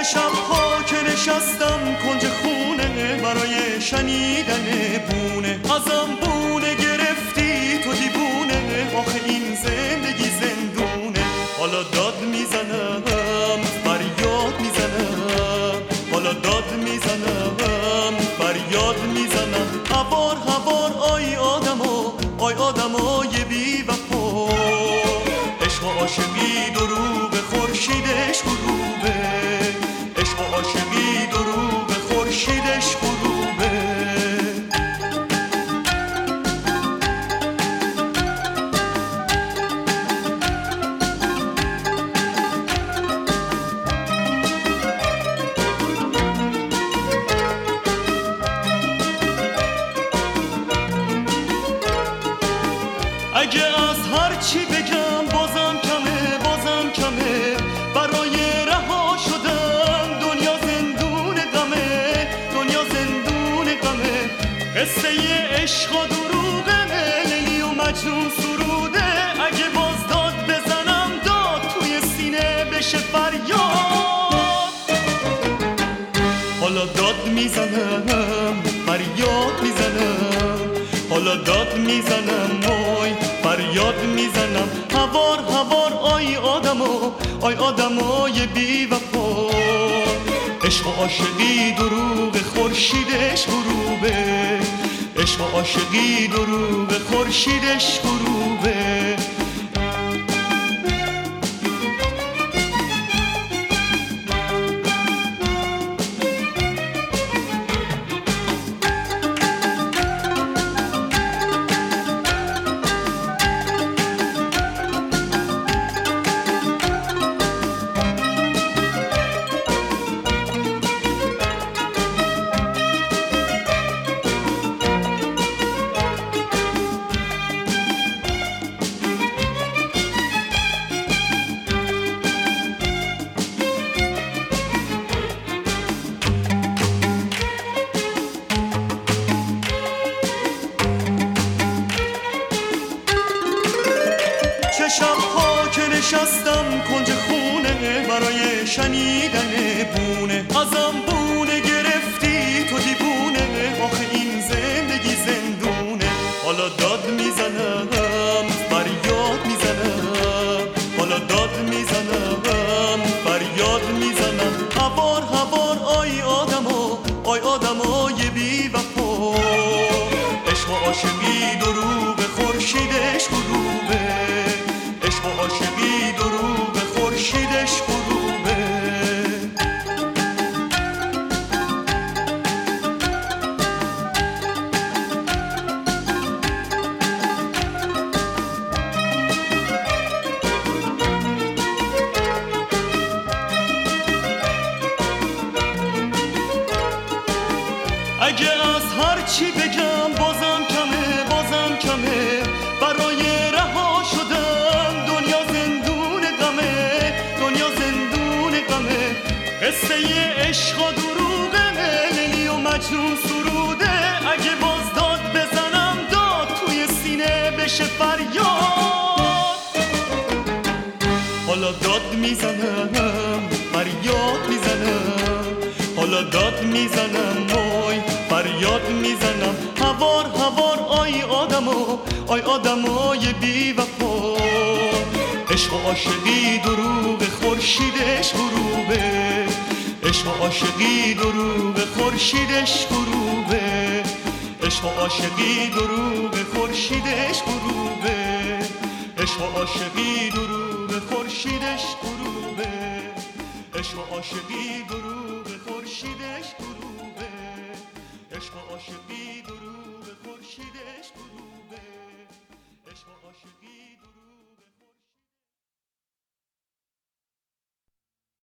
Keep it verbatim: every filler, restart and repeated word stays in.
شب‌ها که نشستم کنج خونه برای شنیدن بونه، ازم بونه گرفتی تو دیوونه، آخه این زندگی زندونه. حالا داد میزنم فریاد میزنم، حالا داد میزنم فریاد میزنم. هوار هوار آی آدمو، آی آدمای بی وفا، عشق و عاشقی دروغ خورشیدش غروبه، عشق و عاشقی دروغ خورشیدش غروبه. اگه از هر چی بگم بازم کمه، بازم کمه برای رها شدن. دنیا زندون غمه، دنیا زندون غمه. قصه عشق و دروغه، لیلی و مجنون سروده. اگه باز داد بزنم داد توی سینه بشه فریاد. حالا داد میزنم فریاد میزنم، حالا داد میزنم وای فریاد میزنم. هوار هوار آی آدمو، آی آدمای بی وفا، عشق و عاشقی دروغ خورشیدش غروبه، عشق و عاشقی دروغ خورشیدش غروبه. شب‌ها که نشستم کنج خونه برای شنیدن بونه، ازم بونه گرفتی تو دیوونه، آخه این زندگی زندونه. حالا داد میزنم فریاد میزنم، حالا داد میزنم فریاد میزنم. هوار هوار آی آدمو، آی آدمای بی وفا، عشق و عاشقی دروغ خورشیدش غروبه، عشق و عاشقی دروغ خورشیدش غروبه. اگه از هر چی بگم بازم کمه، بازم کمه برای رها شدن. دنیا زندون غمه، دنیا زندون غمه. قصه عشق و دروغه، لیلی و مجنون سروده. اگه باز داد بزنم داد توی سینه بشه فریاد. حالا داد میزنم فریاد میزنم، حالا داد میزنم وای فریاد میزنم. هوار هوار آی آدمو، آی آدمای بی وفا، عشق و عاشقی دروغ خورشیدش غروبه، عشق و عاشقی دروغ خورشیدش غروبه، عشق و عاشقی دروغ خورشیدش غروبه، عشق و عاشقی دروغ خورشیدش غروبه، عشق و عاشقی دروغ